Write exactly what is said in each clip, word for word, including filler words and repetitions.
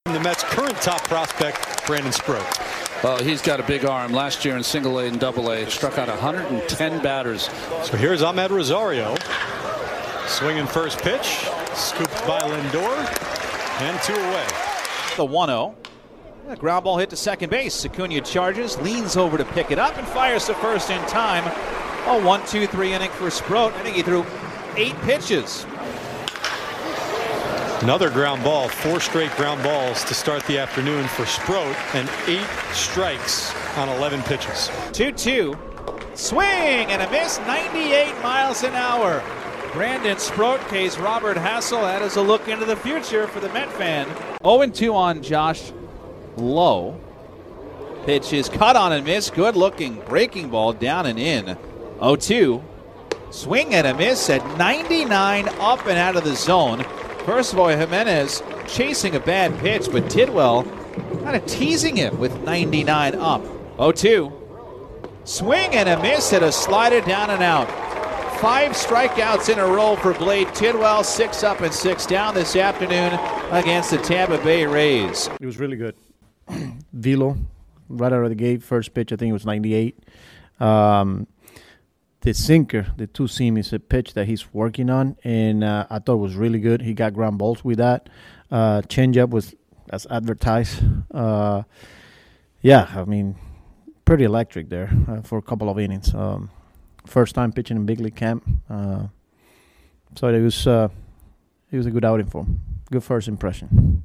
The Mets' current top prospect, Brandon Sproat. Well, he's got a big arm. Last year in single A and double A, struck out one hundred ten batters. So here's Ahmed Rosario. Swinging first pitch. Scooped by Lindor. And two away. The one oh. A ground ball hit to second base. Acuna charges, leans over to pick it up, and fires to first in time. A one two three inning for Sproat. I think he threw eight pitches. Another ground ball, four straight ground balls to start the afternoon for Sproat, and eight strikes on eleven pitches. two two. Swing and a miss, ninety-eight miles an hour. Brandon Sproat, case Robert Hassel. That is a look into the future for the Met fan. oh and two on Josh Lowe. Pitch is cut on and miss. Good looking breaking ball down and in. oh two. Swing and a miss at ninety-nine, up and out of the zone. First of all, Jimenez chasing a bad pitch, but Tidwell kind of teasing him with ninety-nine up. oh two. Swing and a miss at a slider down and out. Five strikeouts in a row for Blade Tidwell, six up and six down this afternoon against the Tampa Bay Rays. It was really good. Velo, right out of the gate, first pitch, I think it was ninety-eight. Um, the sinker, the two seam, is a pitch that he's working on, and uh, I thought it was really good. He got ground balls with that. Uh, changeup was as advertised. Uh, yeah, I mean, pretty electric there uh, for a couple of innings. Um, first time pitching in big league camp, uh, so it was uh, it was a good outing for him. Good first impression.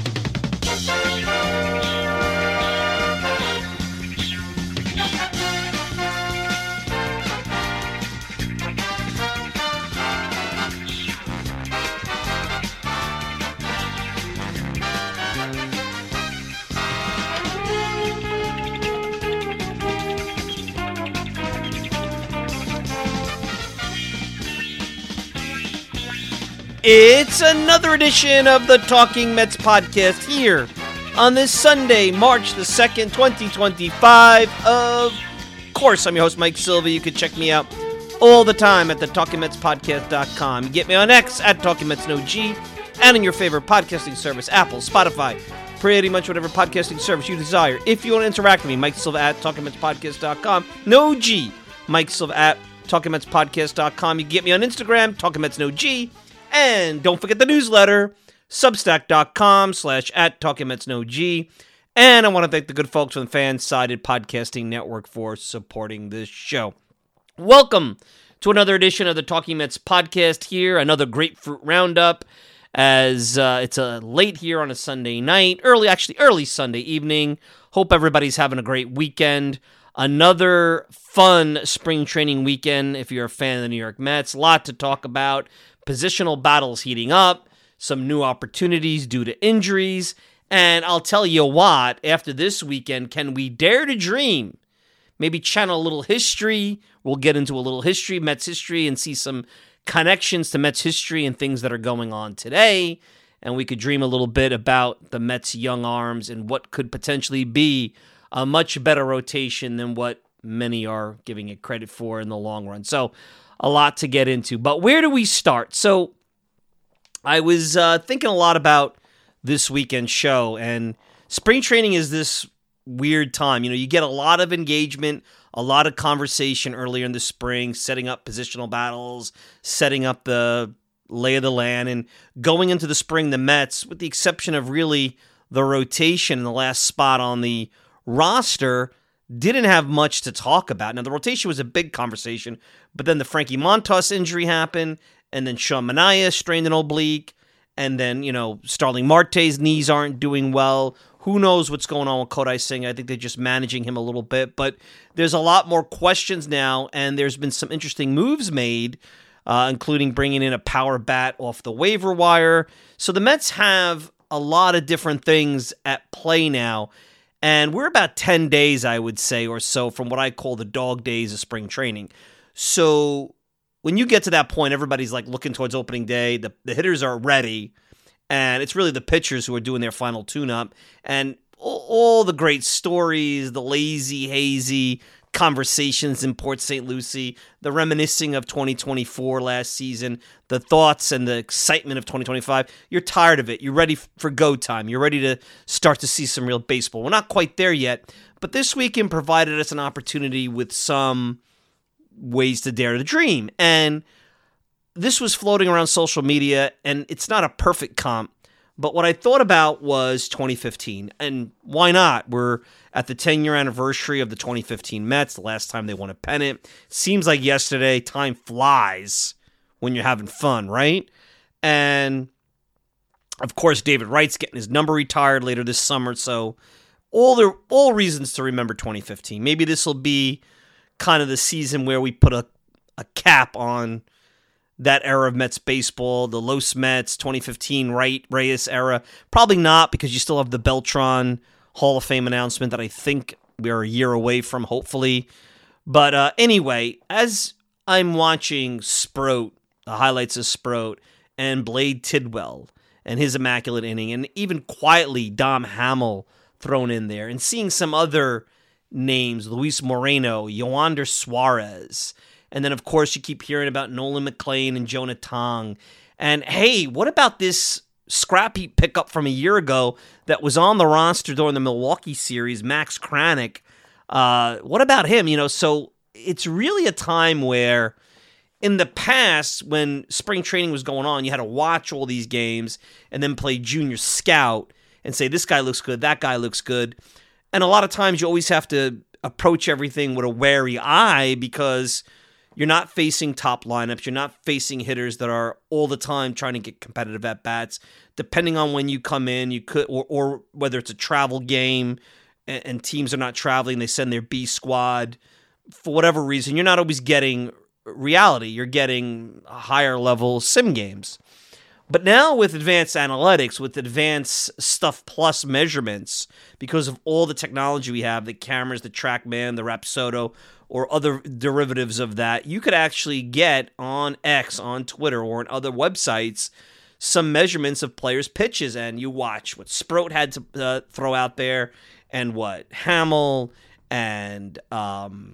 It's another edition of the Talking Mets podcast here on this Sunday, March the second, twenty twenty-five. Of course, I'm your host, Mike Silva. You can check me out all the time at the talking mets podcast dot com. You get me on X at Talking Mets No G, and on your favorite podcasting service, Apple, Spotify, pretty much whatever podcasting service you desire. If you want to interact with me, Mike Silva at talking mets podcast dot com. No G, Mike Silva at talking mets podcast dot com. You can get me on Instagram, Talking Mets No G. And don't forget the newsletter, substack.com slash at Talking Mets No G. And I want to thank the good folks from the Fan-Sided Podcasting Network for supporting this show. Welcome to another edition of the Talking Mets podcast here. Another grapefruit roundup as uh, it's a late here on a Sunday night. Early, actually early Sunday evening. Hope everybody's having a great weekend. Another fun spring training weekend if you're a fan of the New York Mets. A lot to talk about. Positional battles heating up, some new opportunities due to injuries, and I'll tell you what, after this weekend, can we dare to dream? Maybe channel a little history. We'll get into a little history, Mets history, and see some connections to Mets history and things that are going on today. And we could dream a little bit about the Mets' young arms and what could potentially be a much better rotation than what many are giving it credit for in the long run. So, a lot to get into, but where do we start? So I was uh, thinking a lot about this weekend show, and spring training is this weird time. You know, you get a lot of engagement, a lot of conversation earlier in the spring, setting up positional battles, setting up the lay of the land, and going into the spring, the Mets, with the exception of really the rotation in the last spot on the roster, didn't have much to talk about. Now, the rotation was a big conversation, but then the Frankie Montas injury happened, and then Sean Manaea strained an oblique, and then, you know, Starling Marte's knees aren't doing well. Who knows what's going on with Kodai Singh? I think they're just managing him a little bit, but there's a lot more questions now, and there's been some interesting moves made, uh, including bringing in a power bat off the waiver wire. So the Mets have a lot of different things at play now. And we're about ten days, I would say, or so from what I call the dog days of spring training. So when you get to that point, everybody's like looking towards opening day. The, the hitters are ready. And it's really the pitchers who are doing their final tune-up. And all, all the great stories, the lazy, hazy conversations in Port Saint Lucie, the reminiscing of twenty twenty-four last season, the thoughts and the excitement of twenty twenty-five. You're tired of it. You're ready for go time. You're ready to start to see some real baseball. We're not quite there yet, but this weekend provided us an opportunity with some ways to dare to dream. And this was floating around social media, and it's not a perfect comp, but what I thought about was twenty fifteen. And why not? We're at the ten-year anniversary of the twenty fifteen Mets, the last time they won a pennant. Seems like yesterday. Time flies when you're having fun, right? And, of course, David Wright's getting his number retired later this summer, so all the all reasons to remember twenty fifteen. Maybe this will be kind of the season where we put a, a cap on that era of Mets baseball, the Los Mets, twenty fifteen Wright, Reyes era. Probably not, because you still have the Beltran Hall of Fame announcement that I think we're a year away from, hopefully. But uh, anyway, as I'm watching Sproat, the highlights of Sproat, and Blade Tidwell, and his immaculate inning, and even quietly Dom Hamill thrown in there, and seeing some other names, Luis Moreno, Yoander Suarez, and then, of course, you keep hearing about Nolan McLean and Jonah Tong. And, hey, what about this scrap heap pickup from a year ago that was on the roster during the Milwaukee series, Max Kranick? Uh, what about him? You know, so it's really a time where in the past, when spring training was going on, you had to watch all these games and then play junior scout and say, this guy looks good, that guy looks good. And a lot of times you always have to approach everything with a wary eye, because you're not facing top lineups. You're not facing hitters that are all the time trying to get competitive at bats. Depending on when you come in, you could, or, or whether it's a travel game and, and teams are not traveling, they send their B squad. For whatever reason, you're not always getting reality. You're getting higher level sim games. But now with advanced analytics, with advanced Stuff Plus measurements, because of all the technology we have, the cameras, the TrackMan, the Rapsodo, or other derivatives of that, you could actually get on X, on Twitter, or on other websites some measurements of players' pitches, and you watch what Sproat had to uh, throw out there, and what Hamill and um,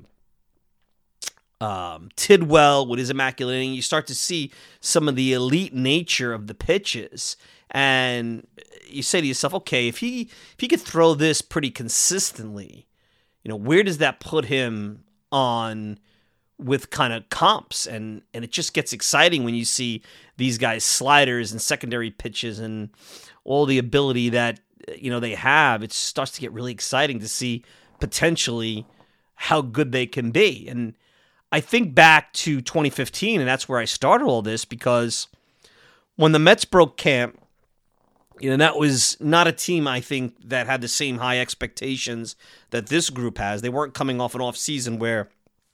um, Tidwell with his immaculate inning. You start to see some of the elite nature of the pitches, and you say to yourself, okay, if he if he could throw this pretty consistently, you know, where does that put him on with kind of comps? And and it just gets exciting when you see these guys' sliders and secondary pitches and all the ability that, you know, they have. It starts to get really exciting to see potentially how good they can be. And I think back to twenty fifteen, and that's where I started all this, because when the Mets broke camp, you know, that was not a team, I think, that had the same high expectations that this group has. They weren't coming off an offseason where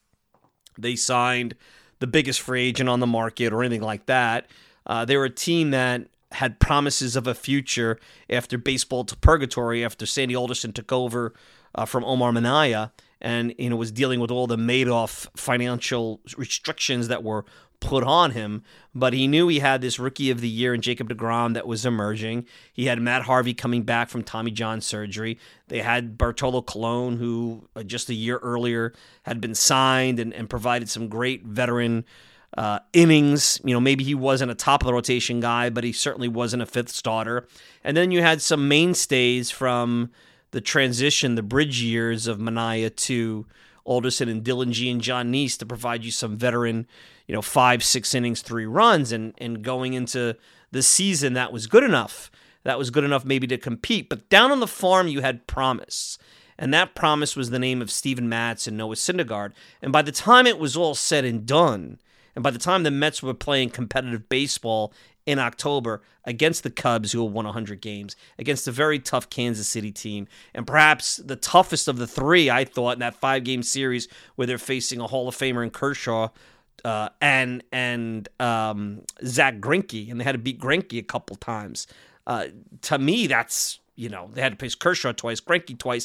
they signed the biggest free agent on the market or anything like that. Uh, they were a team that had promises of a future after baseball to purgatory, after Sandy Alderson took over uh, from Omar Minaya, and, you know, was dealing with all the Madoff financial restrictions that were put on him. But he knew he had this rookie of the year in Jacob deGrom that was emerging. He had Matt Harvey coming back from Tommy John surgery. They had Bartolo Colon, who uh, just a year earlier had been signed and, and provided some great veteran uh, innings. You know, maybe he wasn't a top of the rotation guy, but he certainly wasn't a fifth starter. And then you had some mainstays from the transition, the bridge years of Minaya to Alderson and Dylan G and John Neese to provide you some veteran, you know, five, six innings, three runs. And, and going into the season, that was good enough. That was good enough maybe to compete. But down on the farm, you had promise. And that promise was the name of Steven Matz and Noah Syndergaard. And by the time it was all said and done, and by the time the Mets were playing competitive baseball in October against the Cubs, who have won one hundred games, against a very tough Kansas City team, and perhaps the toughest of the three, I thought, in that five-game series where they're facing a Hall of Famer in Kershaw uh, and and um, Zach Greinke, and they had to beat Greinke a couple times. Uh, to me, that's, you know, they had to face Kershaw twice, Greinke twice.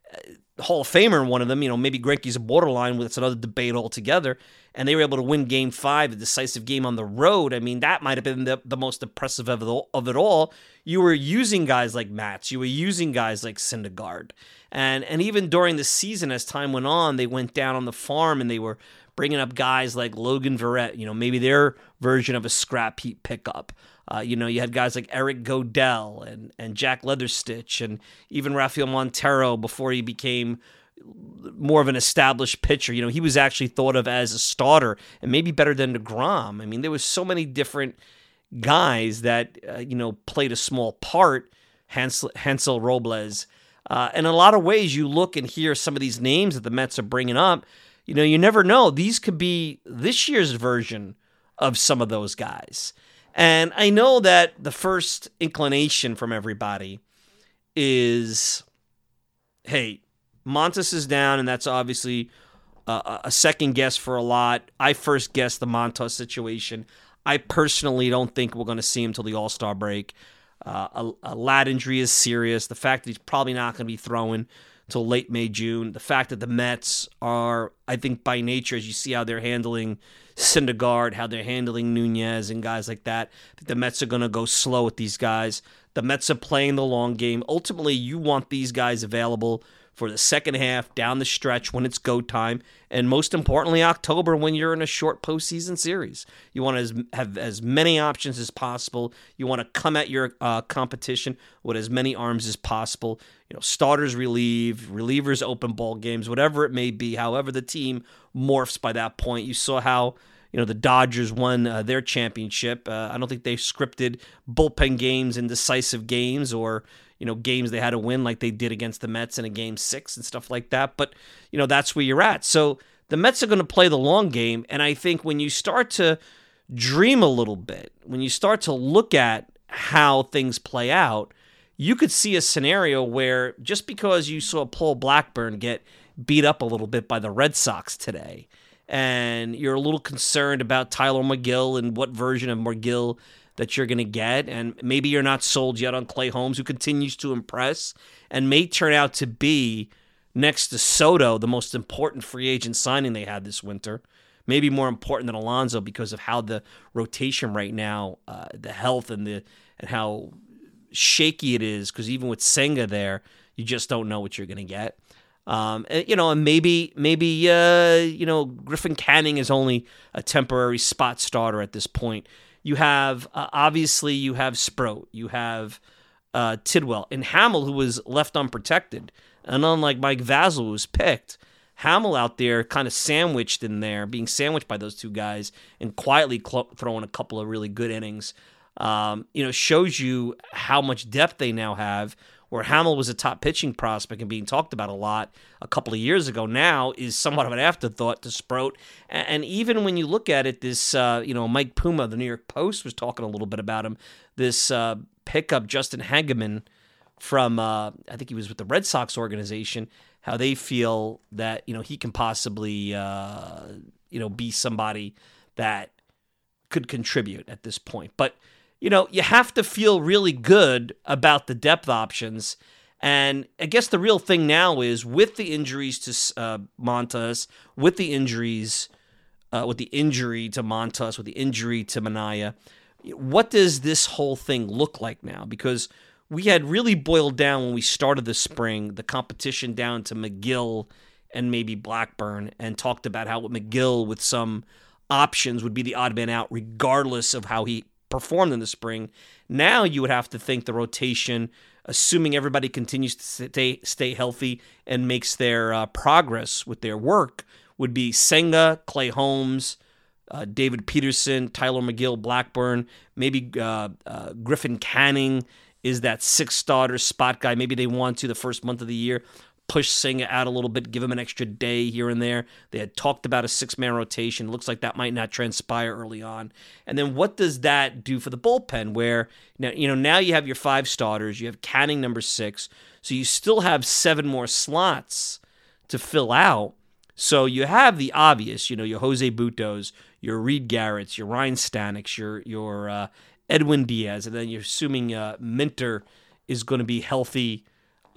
Hall of Famer in one of them. You know, maybe Greinke's a borderline. That's another debate altogether. And they were able to win Game Five, a decisive game on the road. I mean, that might have been the, the most impressive of it, all, of it all. You were using guys like Matz. You were using guys like Syndergaard. And and even during the season, as time went on, they went down on the farm and they were bringing up guys like Logan Verrett, you know, maybe their version of a scrap heap pickup. Uh, you know, you had guys like Eric Godell and, and Jack Leatherstitch and even Rafael Montero before he became more of an established pitcher. You know, he was actually thought of as a starter and maybe better than DeGrom. I mean, there was so many different guys that, uh, you know, played a small part. Hansel, Hansel Robles. Uh, in a lot of ways, you look and hear some of these names that the Mets are bringing up. You know, you never know. These could be this year's version of some of those guys. And I know that the first inclination from everybody is, hey, Montas is down, and that's obviously uh, a second guess for a lot. I first guessed the Montas situation. I personally don't think we're going to see him until the All-Star break. Uh, a, a lat injury is serious. The fact that he's probably not going to be throwing till late May, June. The fact that the Mets are, I think by nature, as you see how they're handling Syndergaard, how they're handling Nunez and guys like that, I think the Mets are going to go slow with these guys. The Mets are playing the long game. Ultimately, you want these guys available for the second half, down the stretch when it's go time, and most importantly, October when you're in a short postseason series. You want to have as many options as possible. You want to come at your uh, competition with as many arms as possible. You know, starters relieve, relievers open ball games, whatever it may be. However, the team morphs by that point. You saw how you know the Dodgers won uh, their championship. Uh, I don't think they scripted bullpen games and decisive games or you know, games they had to win like they did against the Mets in a game six and stuff like that. But, you know, that's where you're at. So the Mets are going to play the long game. And I think when you start to dream a little bit, when you start to look at how things play out, you could see a scenario where just because you saw Paul Blackburn get beat up a little bit by the Red Sox today, and you're a little concerned about Tyler McGill and what version of McGill that you're going to get, and maybe you're not sold yet on Clay Holmes, who continues to impress and may turn out to be, next to Soto, the most important free agent signing they had this winter. Maybe more important than Alonso because of how the rotation right now, uh, the health and the and how shaky it is, because even with Senga there, you just don't know what you're going to get. Um, and, you know, and maybe, maybe uh, you know, Griffin Canning is only a temporary spot starter at this point. You have, uh, obviously, you have Sproat. You have uh, Tidwell. And Hamill, who was left unprotected. And unlike Mike Vasil, who was picked, Hamill out there kind of sandwiched in there, being sandwiched by those two guys and quietly cl- throwing a couple of really good innings, um, you know, shows you how much depth they now have. Where Hamill was a top pitching prospect and being talked about a lot a couple of years ago, now is somewhat of an afterthought to Sproat. And even when you look at it, this, uh, you know, Mike Puma, the New York Post, was talking a little bit about him. This uh, pickup, Justin Hageman, from, uh, I think he was with the Red Sox organization, how they feel that, you know, he can possibly, uh, you know, be somebody that could contribute at this point. But, you know, you have to feel really good about the depth options. And I guess the real thing now is with the injuries to uh, Montas, with the injuries, uh, with the injury to Montas, with the injury to Minaya, what does this whole thing look like now? Because we had really boiled down when we started the spring, the competition down to McGill and maybe Blackburn, and talked about how McGill with some options would be the odd man out regardless of how he performed in the spring. Now you would have to think the rotation, assuming everybody continues to stay stay healthy and makes their uh, progress with their work, would be Senga, Clay Holmes, uh, David Peterson, Tyler McGill, Blackburn, maybe uh, uh, Griffin Canning is that six starter spot guy. Maybe they want to the first month of the year push Senga out a little bit, give him an extra day here and there. They had talked about a six-man rotation. Looks like that might not transpire early on. And then what does that do for the bullpen where, now, you know, now you have your five starters, you have Canning number six, so you still have seven more slots to fill out. So you have the obvious, you know, your Jose Butos, your Reed Garretts, your Ryan Staneks, your, your uh, Edwin Diaz, and then you're assuming uh, Minter is going to be healthy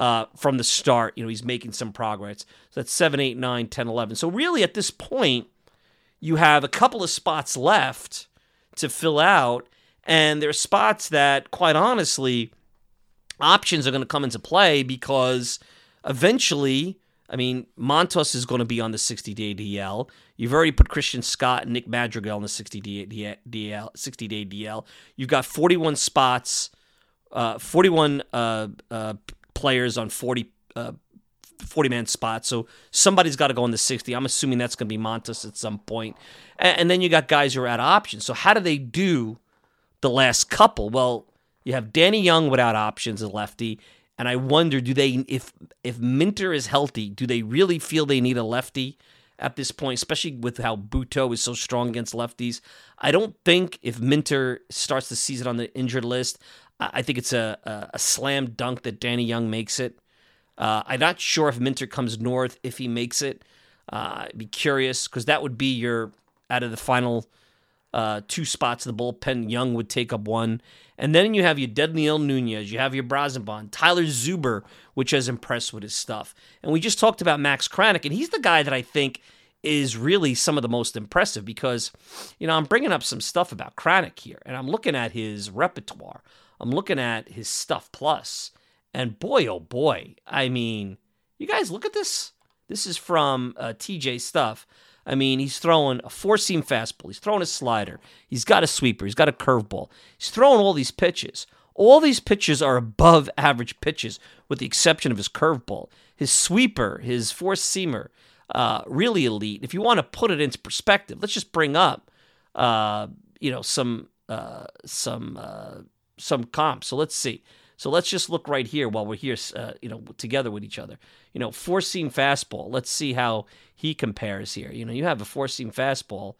uh, from the start. You know, he's making some progress. So that's seven, eight, nine, ten, eleven. So really at this point, you have a couple of spots left to fill out, and there are spots that, quite honestly, options are going to come into play because eventually, I mean, Montas is going to be on the sixty-day D L. You've already put Christian Scott and Nick Madrigal on the sixty-day D L. sixty-day D L. You've got forty-one spots, uh, forty-one uh, uh, players on forty uh, forty-man spots. So somebody's got to go on the sixty. I'm assuming that's going to be Montas at some point. And, and then you got guys who are out of options. So how do they do the last couple? Well, you have Danny Young without options as lefty. And I wonder, do they, if if Minter is healthy, do they really feel they need a lefty at this point, especially with how Buto is so strong against lefties? I don't think if Minter starts the season on the injured list, I think it's a, a, a slam dunk that Danny Young makes it. Uh, I'm not sure if Minter comes north if he makes it. Uh, I'd be curious because that would be your, out of the final uh, two spots of the bullpen, Young would take up one. And then you have your Dedniel Nunez, you have your Brazenbon, Tyler Zuber, which has impressed with his stuff. And we just talked about Max Kranick, and he's the guy that I think is really some of the most impressive because, you know, I'm bringing up some stuff about Kranick here, and I'm looking at his repertoire. I'm looking at his stuff plus, and boy, oh boy, I mean, you guys look at this. This is from uh, T J Stuff. I mean, he's throwing a four-seam fastball. He's throwing a slider. He's got a sweeper. He's got a curveball. He's throwing all these pitches. All these pitches are above average pitches with the exception of his curveball. His sweeper, his four-seamer, uh, really elite. If you want to put it into perspective, let's just bring up, uh, you know, some uh, some uh, some comps. So let's see. So let's just look right here while we're here, uh, you know, together with each other. You know, four-seam fastball. Let's see how he compares here. You know, you have a four-seam fastball.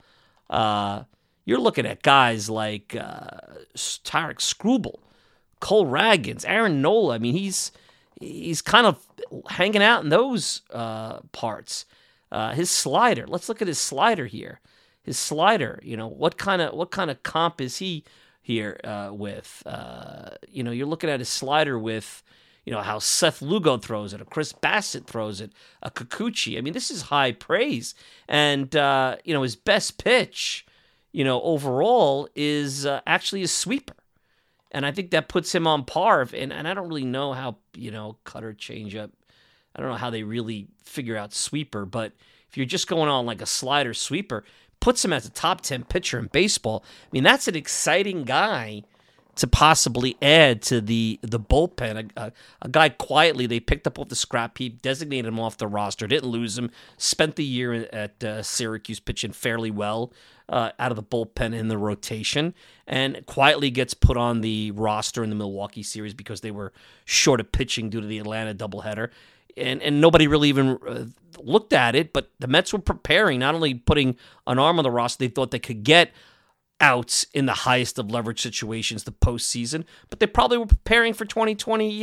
Uh, you're looking at guys like uh, Tarek Skubal, Cole Ragans, Aaron Nola. I mean, he's he's kind of hanging out in those uh, parts. Uh, his slider. Let's look at his slider here. His slider. You know, what kind of what kind of comp is he here uh, with? Uh, you know, you're looking at his slider with, you know, how Seth Lugo throws it, a Chris Bassett throws it, a Kikuchi. I mean, this is high praise. And, uh, you know, his best pitch, you know, overall is uh, actually a sweeper. And I think that puts him on par. And, and I don't really know how, you know, cutter, changeup, I don't know how they really figure out sweeper. But if you're just going on like a slider sweeper, puts him as a top ten pitcher in baseball. I mean, that's an exciting guy to possibly add to the the bullpen. A, a, a guy quietly they picked up off the scrap heap, designated him off the roster, didn't lose him, spent the year at uh, Syracuse pitching fairly well uh, out of the bullpen in the rotation, and quietly gets put on the roster in the Milwaukee series because they were short of pitching due to the Atlanta doubleheader. And and nobody really even uh, looked at it, but the Mets were preparing, not only putting an arm on the roster, they thought they could get outs in the highest of leverage situations the postseason, but they probably were preparing for twenty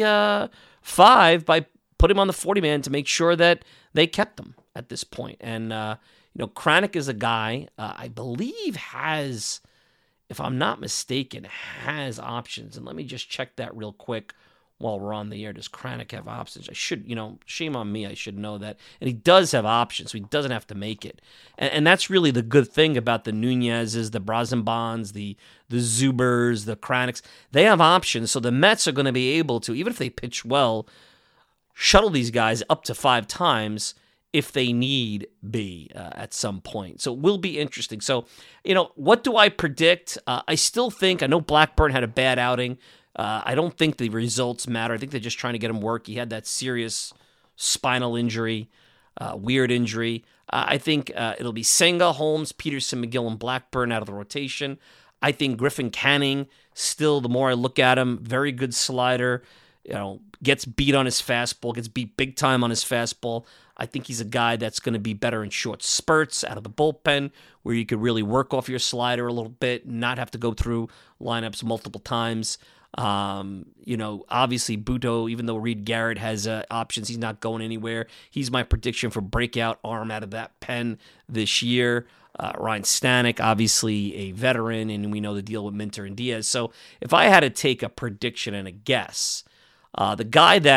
twenty-five by putting him on the forty-man to make sure that they kept him at this point. And, uh, you know, Kranick is a guy uh, I believe has, if I'm not mistaken, has options. And let me just check that real quick. While we're on the air, does Kranick have options? I should, you know, shame on me. I should know that. And he does have options, so he doesn't have to make it. And, and that's really the good thing about the Nunez's, the Brazenbons, the the Zubers, the Kranicks. They have options, so the Mets are going to be able to, even if they pitch well, shuttle these guys up to five times if they need be uh, at some point. So it will be interesting. So, you know, what do I predict? Uh, I still think, I know Blackburn had a bad outing. Uh, I don't think the results matter. I think they're just trying to get him work. He had that serious spinal injury, uh, weird injury. Uh, I think uh, it'll be Senga, Holmes, Peterson, McGill, and Blackburn out of the rotation. I think Griffin Canning, still, the more I look at him, very good slider. You know, gets beat on his fastball, gets beat big time on his fastball. I think he's a guy that's going to be better in short spurts out of the bullpen, where you could really work off your slider a little bit, not have to go through lineups multiple times. Um, you know, obviously Buto, even though Reed Garrett has uh, options, he's not going anywhere. He's my prediction for breakout arm out of that pen this year. Uh, Ryan Stanek, obviously a veteran, and we know the deal with Minter and Diaz. So if I had to take a prediction and a guess, uh, the guy that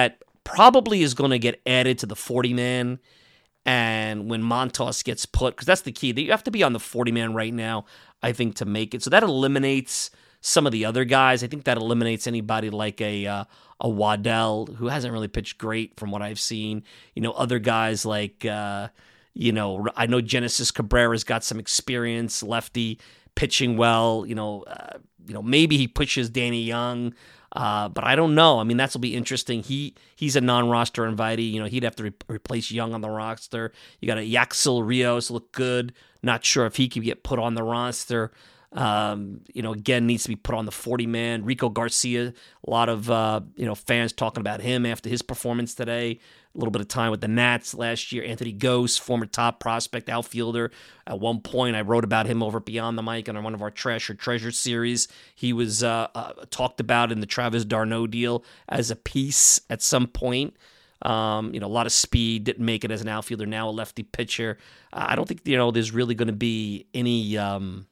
probably is going to get added to the forty-man. And when Montas gets put, because that's the key, you have to be on the forty-man right now, I think, to make it. So that eliminates some of the other guys. I think that eliminates anybody like a uh, a Waddell, who hasn't really pitched great from what I've seen. You know, other guys like, uh, you know, I know Genesis Cabrera's got some experience, lefty, pitching well. You know, uh, you know, maybe he pushes Danny Young. Uh, but I don't know. I mean, that'll be interesting. He he's a non-roster invitee. You know, he'd have to re- replace Young on the roster. You got a Yaxel Rios, look good. Not sure if he could get put on the roster. Um, you know, again, needs to be put on the forty-man. Rico Garcia, a lot of uh, you know fans talking about him after his performance today. A little bit of time with the Nats last year. Anthony Gose, former top prospect outfielder. At one point, I wrote about him over Beyond the Mic on one of our Trash or Treasure series. He was uh, uh, talked about in the Travis d'Arnaud deal as a piece at some point. Um, you know, a lot of speed, didn't make it as an outfielder. Now a lefty pitcher. Uh, I don't think you know there's really going to be any um,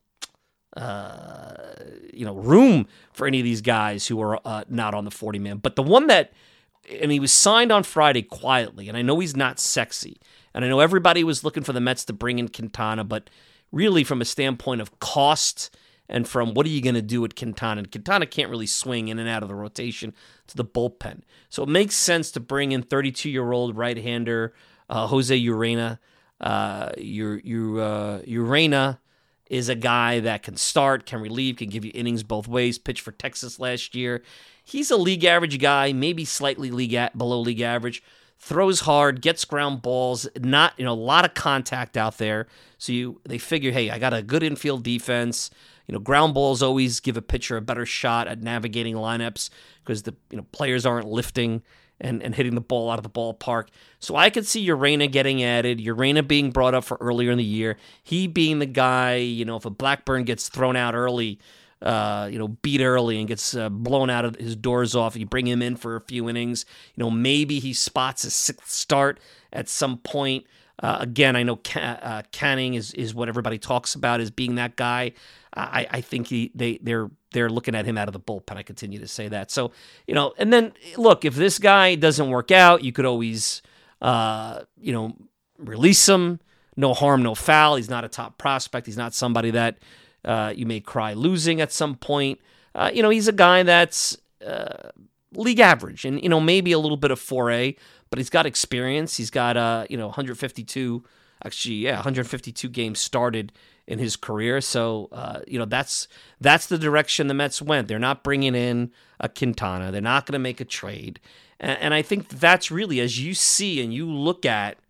uh, you know room for any of these guys who are uh, not on the forty-man. But the one that And he was signed on Friday quietly, and I know he's not sexy. And I know everybody was looking for the Mets to bring in Quintana, but really from a standpoint of cost and from what are you going to do with Quintana? And Quintana can't really swing in and out of the rotation to the bullpen. So it makes sense to bring in thirty-two-year-old right-hander uh, Jose Urena. Uh, uh, Urena is a guy that can start, can relieve, can give you innings both ways, pitched for Texas last year. He's a league average guy, maybe slightly league at, below league average. Throws hard, gets ground balls, not you know a lot of contact out there. So you they figure, hey, I got a good infield defense. You know, ground balls always give a pitcher a better shot at navigating lineups because the you know players aren't lifting and, and hitting the ball out of the ballpark. So I could see Urena getting added, Urena being brought up for earlier in the year, he being the guy. You know, if a Blackburn gets thrown out early. Uh, you know, beat early and gets uh, blown out of his doors off. You bring him in for a few innings. You know, maybe he spots a sixth start at some point. Uh, again, I know Ca- uh, Canning is, is what everybody talks about as being that guy. I, I think he they they're they're looking at him out of the bullpen. I continue to say that. So you know, and then look, if this guy doesn't work out, you could always uh, you know release him. No harm, no foul. He's not a top prospect. He's not somebody that. Uh, you may cry losing at some point. Uh, you know, he's a guy that's uh, league average and, you know, maybe a little bit of four A, but he's got experience. He's got, uh, you know, one hundred fifty-two, actually, yeah, one hundred fifty-two games started in his career. So, uh, you know, that's that's the direction the Mets went. They're not bringing in a Quintana. They're not going to make a trade. And, and I think that's really, as you see and you look at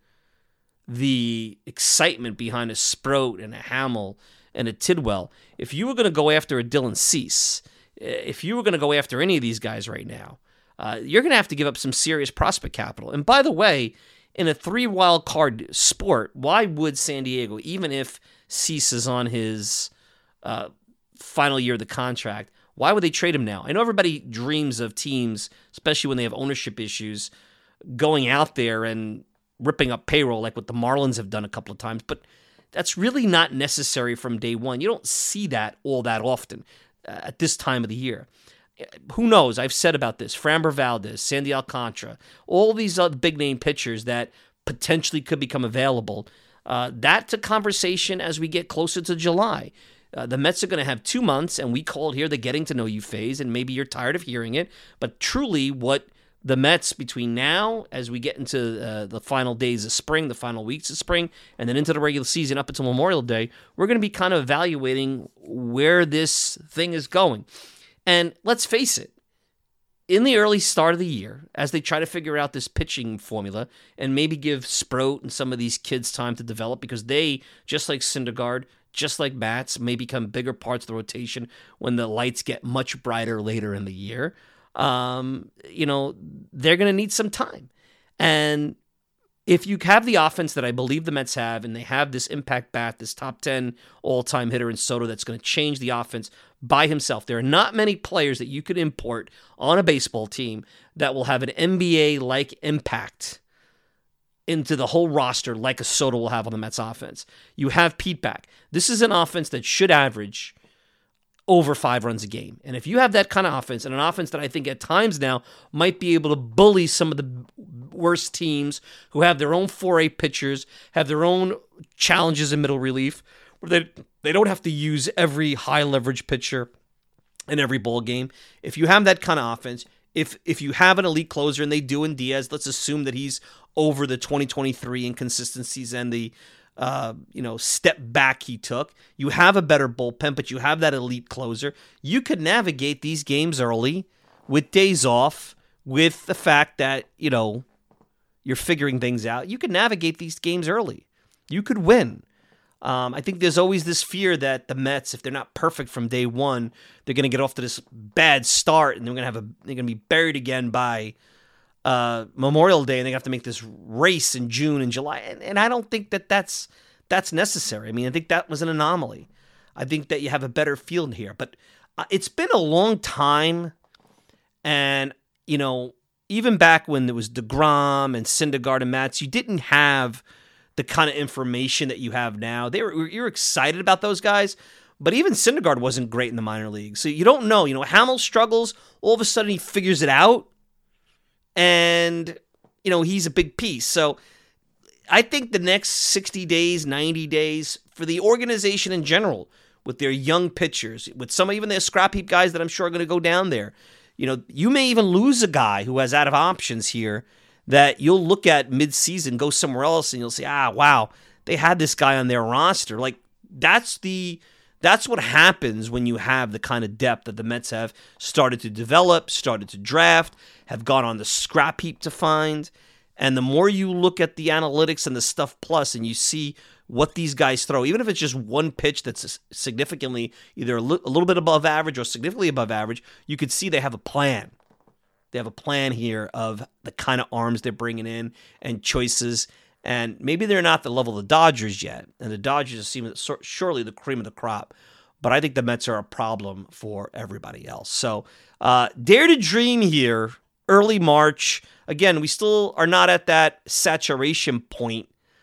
the excitement behind a Sproat and a Hamill and a Tidwell, if you were going to go after a Dylan Cease, if you were going to go after any of these guys right now, uh, you're going to have to give up some serious prospect capital. And by the way, in a three wild card sport, why would San Diego, even if Cease is on his uh, final year of the contract, why would they trade him now? I know everybody dreams of teams, especially when they have ownership issues, going out there and ripping up payroll like what the Marlins have done a couple of times, but that's really not necessary from day one. You don't see that all that often uh, at this time of the year. Who knows? I've said about this. Framber Valdez, Sandy Alcantara, all these other big-name pitchers that potentially could become available. Uh, that's a conversation as we get closer to July. Uh, the Mets are going to have two months, and we call it here the getting-to-know-you phase, and maybe you're tired of hearing it, but truly what the Mets, between now, as we get into uh, the final days of spring, the final weeks of spring, and then into the regular season up until Memorial Day, we're going to be kind of evaluating where this thing is going. And let's face it, in the early start of the year, as they try to figure out this pitching formula and maybe give Sproat and some of these kids time to develop, because they, just like Syndergaard, just like Bats, may become bigger parts of the rotation when the lights get much brighter later in the year. Um, you know, they're going to need some time. And if you have the offense that I believe the Mets have, and they have this impact bat, this top ten all-time hitter in Soto that's going to change the offense by himself, there are not many players that you could import on a baseball team that will have an N B A-like impact into the whole roster like a Soto will have on the Mets offense. You have Pete back. This is an offense that should average over five runs a game. And if you have that kind of offense, and an offense that I think at times now might be able to bully some of the worst teams who have their own four A pitchers, have their own challenges in middle relief, where they, they don't have to use every high leverage pitcher in every ball game. If you have that kind of offense, if if you have an elite closer, and they do in Diaz, let's assume that he's over the twenty twenty-three inconsistencies and the Uh, you know, step back he took. You have a better bullpen, but you have that elite closer. You could navigate these games early with days off, with the fact that, you know, you're figuring things out. You could navigate these games early. You could win. Um, I think there's always this fear that the Mets, if they're not perfect from day one, they're going to get off to this bad start, and they're going to have a they're going to be buried again by Uh, Memorial Day, and they have to make this race in June and July, and, and I don't think that that's that's necessary. I mean, I think that was an anomaly. I think that you have a better field here, but uh, it's been a long time, and you know, even back when there was DeGrom and Syndergaard and Matz, you didn't have the kind of information that you have now. They were you're excited about those guys, but even Syndergaard wasn't great in the minor leagues, so you don't know. You know, Hamill struggles. All of a sudden, he figures it out. And, you know, he's a big piece. So I think the next sixty days, ninety days for the organization in general, with their young pitchers, with some even their scrap heap guys that I'm sure are going to go down there, you know, you may even lose a guy who has out of options here that you'll look at midseason, go somewhere else, and you'll say, ah, wow, they had this guy on their roster. Like, that's the... That's what happens when you have the kind of depth that the Mets have started to develop, started to draft, have gone on the scrap heap to find. And the more you look at the analytics and the stuff plus, and you see what these guys throw, even if it's just one pitch that's significantly either a, li- a little bit above average or significantly above average, you could see they have a plan. They have a plan here of the kind of arms they're bringing in and choices. And maybe they're not the level of the Dodgers yet, and the Dodgers seem surely the cream of the crop. But I think the Mets are a problem for everybody else. So uh, dare to dream here, early March. Again, we still are not at that saturation point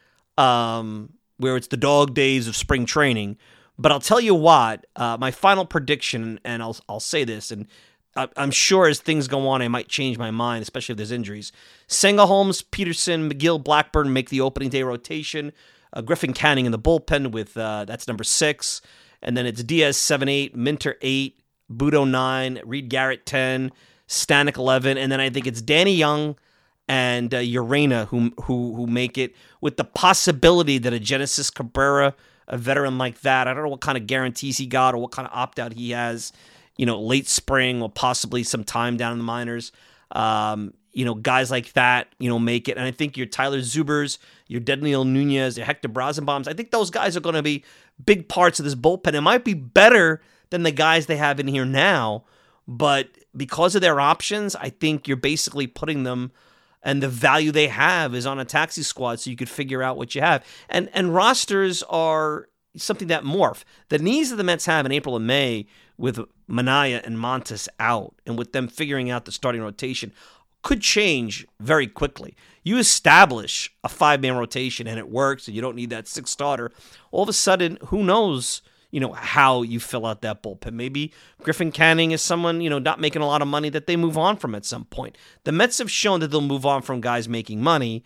um, where it's the dog days of spring training. But I'll tell you what, uh, my final prediction, and I'll I'll say this, and I'm sure as things go on, I might change my mind, especially if there's injuries. Senga, Holmes, Peterson, McGill, Blackburn make the opening day rotation. Uh, Griffin Canning in the bullpen with, uh, that's number six. And then it's Diaz seven eight, Minter eight, Budo nine, Reed Garrett ten, Stanek eleven. And then I think it's Danny Young and uh, Urena who, who, who make it, with the possibility that a Genesis Cabrera, a veteran like that, I don't know what kind of guarantees he got or what kind of opt-out he has, you know, late spring or possibly some time down in the minors. Um, you know, guys like that, you know, make it. And I think your Tyler Zubers, your Dedniel Nunez, your Hector Brazenbaums, I think those guys are going to be big parts of this bullpen. It might be better than the guys they have in here now, but because of their options, I think you're basically putting them, and the value they have is on a taxi squad so you could figure out what you have. And and rosters are something that morph. The needs that the Mets have in April and May with Manaya and Montes out, and with them figuring out the starting rotation, could change very quickly. You establish a five-man rotation and it works, and you don't need that sixth starter. All of a sudden, who knows, you know, how you fill out that bullpen. Maybe Griffin Canning is someone, you know, not making a lot of money that they move on from at some point. The Mets have shown that they'll move on from guys making money.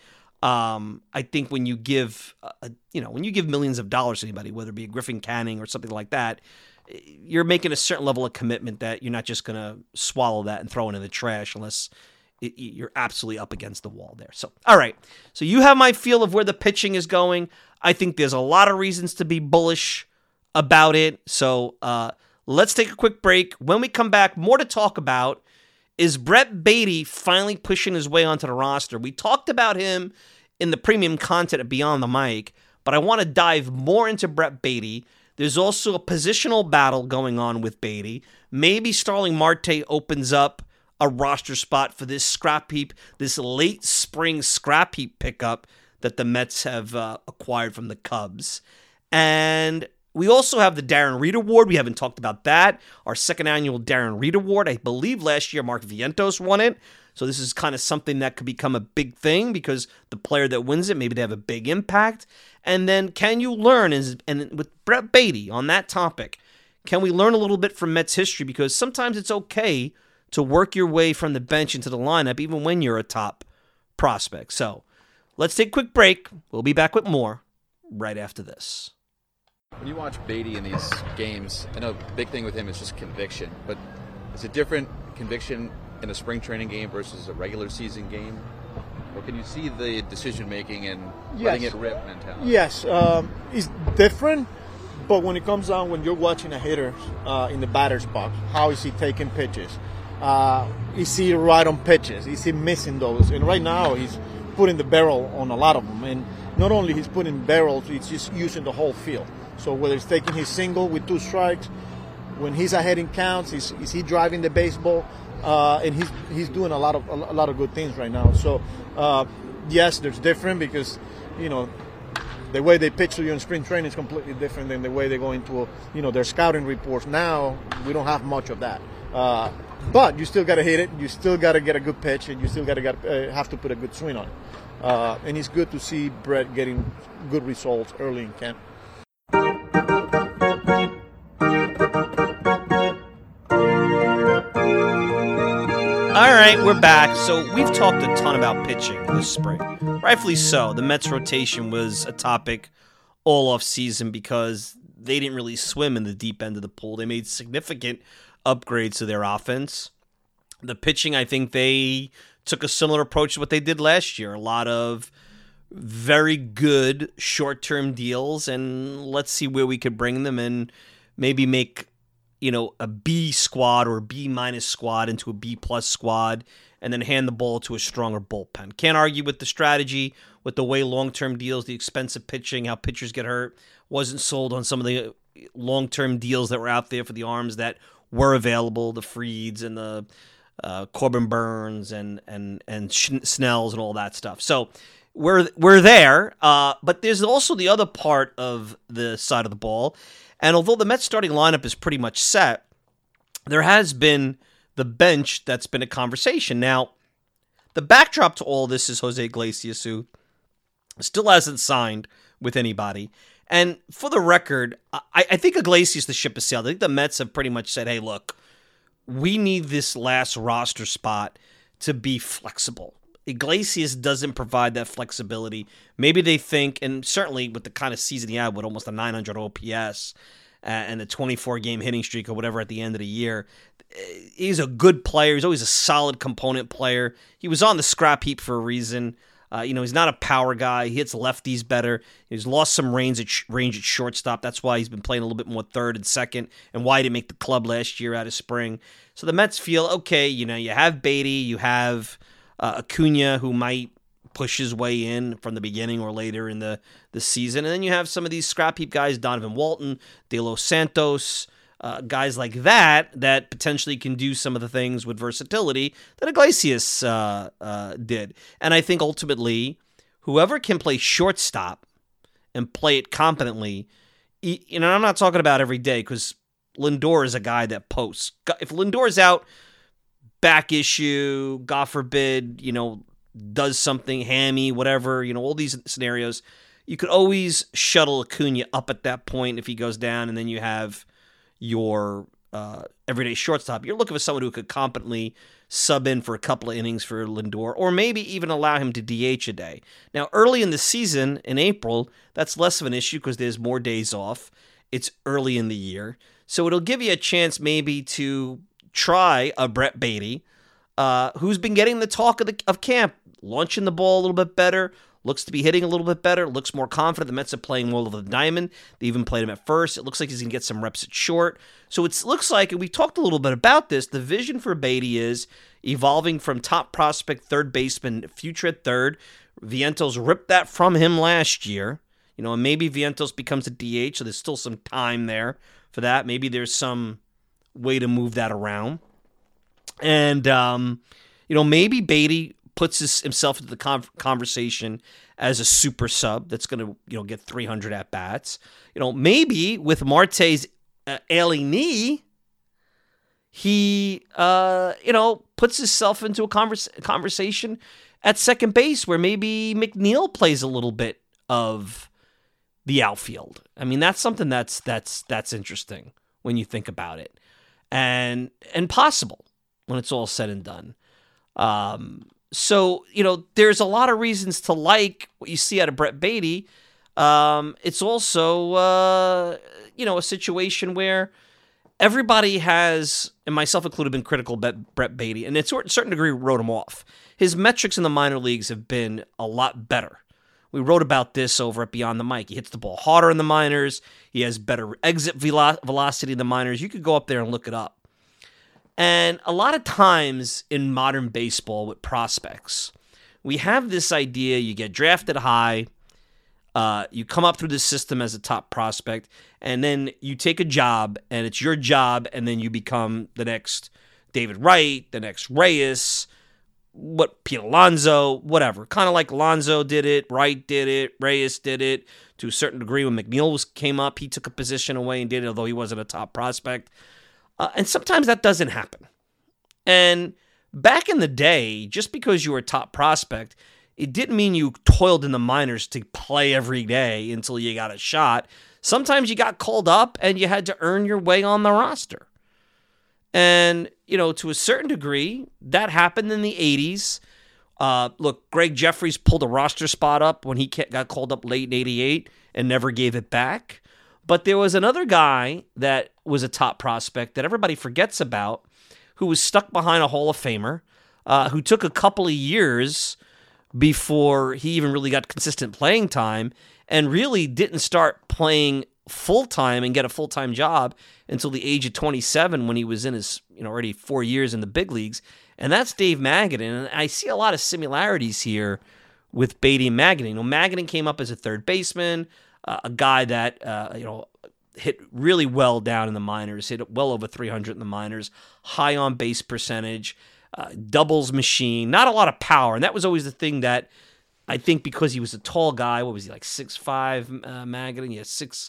Um, I think when you give, a, you know, when you give millions of dollars to anybody, whether it be a Griffin Canning or something like that, you're making a certain level of commitment that you're not just going to swallow that and throw it in the trash unless it, you're absolutely up against the wall there. So, all right. So you have my feel of where the pitching is going. I think there's a lot of reasons to be bullish about it. So uh, let's take a quick break. When we come back, more to talk about. Is Brett Baty finally pushing his way onto the roster? We talked about him in the premium content at Beyond the Mic, but I want to dive more into Brett Baty. There's also a positional battle going on with Baty. Maybe Starling Marte opens up a roster spot for this scrap heap, this late spring scrap heap pickup that the Mets have uh, acquired from the Cubs. And we also have the Darren Reed Award. We haven't talked about that. Our second annual Darren Reed Award. I believe last year Mark Vientos won it. So this is kind of something that could become a big thing because the player that wins it, maybe they have a big impact. And then can you learn, is, and with Brett Baty on that topic, can we learn a little bit from Mets history? Because sometimes it's okay to work your way from the bench into the lineup, even when you're a top prospect. So let's take a quick break. We'll be back with more right after this. When you watch Beatty in these games, I know the big thing with him is just conviction, but is it different conviction in a spring training game versus a regular season game? Or can you see the decision-making and Yes. letting it rip mentality? Yes, um, it's different, but when it comes down, when you're watching a hitter uh, in the batter's box, how is he taking pitches? Uh, is he right on pitches? Is he missing those? And right now, he's putting the barrel on a lot of them. And not only he's putting barrels, he's just using the whole field. So whether he's taking his single with two strikes, when he's ahead in counts, is, is he driving the baseball? Uh, and he's he's doing a lot of a lot of good things right now. So uh, yes, there's different because you know the way they pitch to you in spring training is completely different than the way they go into a, you know their scouting reports. Now we don't have much of that, uh, but you still got to hit it. You still got to get a good pitch, and you still got to get uh, have to put a good swing on it. Uh, and it's good to see Brett getting good results early in camp. All right, we're back. So we've talked a ton about pitching this spring. Rightfully so. The Mets rotation was a topic all off season because they didn't really swim in the deep end of the pool. They made significant upgrades to their offense. The pitching, I think they took a similar approach to what they did last year. A lot of very good short-term deals, and let's see where we could bring them and maybe make you know, a B squad or a B minus squad into a B plus squad and then hand the ball to a stronger bullpen. Can't argue with the strategy, with the way long-term deals, the expensive pitching, how pitchers get hurt. Wasn't sold on some of the long-term deals that were out there for the arms that were available, the Frieds and the uh, Corbin Burns and and and Snells and all that stuff. So we're we're there, uh, but there's also the other part of the side of the ball. And although the Mets starting lineup is pretty much set, there has been the bench that's been a conversation. Now, the backdrop to all this is Jose Iglesias, who still hasn't signed with anybody. And for the record, I, I think Iglesias, the ship has sailed. I think the Mets have pretty much said, hey, look, we need this last roster spot to be flexible. Iglesias doesn't provide that flexibility. Maybe they think, and certainly with the kind of season he had with almost a nine hundred O P S uh, and a twenty-four game hitting streak or whatever at the end of the year, he's a good player. He's always a solid component player. He was on the scrap heap for a reason. Uh, you know, he's not a power guy. He hits lefties better. He's lost some range at, sh- range at shortstop. That's why he's been playing a little bit more third and second, and why he didn't make the club last year out of spring. So the Mets feel, okay, you know, you have Beatty, you have Uh, Acuna, who might push his way in from the beginning or later in the, the season. And then you have some of these scrap heap guys, Donovan Walton, De Los Santos, uh, guys like that, that potentially can do some of the things with versatility that Iglesias uh, uh, did. And I think ultimately, whoever can play shortstop and play it competently, you know, I'm not talking about every day because Lindor is a guy that posts. If Lindor's out, back issue, God forbid, you know, does something, hammy, whatever, you know, all these scenarios, you could always shuttle Acuna up at that point if he goes down, and then you have your uh, everyday shortstop. You're looking for someone who could competently sub in for a couple of innings for Lindor, or maybe even allow him to D H a day. Now, early in the season, in April, that's less of an issue because there's more days off. It's early in the year. So it'll give you a chance maybe to try a Brett Beatty, uh, who's been getting the talk of, the, of camp, launching the ball a little bit better, looks to be hitting a little bit better, looks more confident. The Mets are playing more of the diamond. They even played him at first. It looks like he's going to get some reps at short. So it looks like, and we talked a little bit about this, the vision for Beatty is evolving from top prospect third baseman, future at third. Vientos ripped that from him last year. You know, and maybe Vientos becomes a D H, so there's still some time there for that. Maybe there's some way to move that around. And, um, you know, maybe Beatty puts his, himself into the con- conversation as a super sub that's going to, you know, get three hundred at-bats. You know, maybe with Marte's uh, ailing knee, he, uh, you know, puts himself into a converse- conversation at second base where maybe McNeil plays a little bit of the outfield. I mean, that's something that's that's that's interesting. when you think about it, and and possible when it's all said and done. Um, so, you know, there's a lot of reasons to like what you see out of Brett Baty. Um, it's also, uh, you know, a situation where everybody has, and myself included, been critical of Brett Baty, and to a certain degree wrote him off. His metrics in the minor leagues have been a lot better. We wrote about this over at Beyond the Mic. He hits the ball harder in the minors. He has better exit velo- velocity in the minors. You could go up there and look it up. And a lot of times in modern baseball with prospects, we have this idea, you get drafted high, uh, you come up through the system as a top prospect, and then you take a job, and it's your job, and then you become the next David Wright, the next Reyes, what Pete Alonso, whatever. Kind of like Alonso did it, Wright did it, Reyes did it. To a certain degree, when McNeil was, came up, he took a position away and did it, although he wasn't a top prospect. Uh, and sometimes that doesn't happen. And back in the day, just because you were a top prospect, it didn't mean you toiled in the minors to play every day until you got a shot. Sometimes you got called up and you had to earn your way on the roster. And, you know, to a certain degree, that happened in the eighties. Uh, look, Greg Jeffries pulled a roster spot up when he got called up late in eighty-eight and never gave it back. But there was another guy that was a top prospect that everybody forgets about, who was stuck behind a Hall of Famer, uh, who took a couple of years before he even really got consistent playing time, and really didn't start playing full-time and get a full-time job until the age of twenty-seven, when he was in his, you know, already four years in the big leagues. And that's Dave Magadan. And I see a lot of similarities here with Baty and Magadan. You know, Magadan came up as a third baseman, uh, a guy that, uh, you know, hit really well down in the minors, hit well over three hundred in the minors, high on base percentage, uh, doubles machine, not a lot of power. And that was always the thing that I think, because he was a tall guy, what was he, like six five, uh, Magadan? Yeah, six,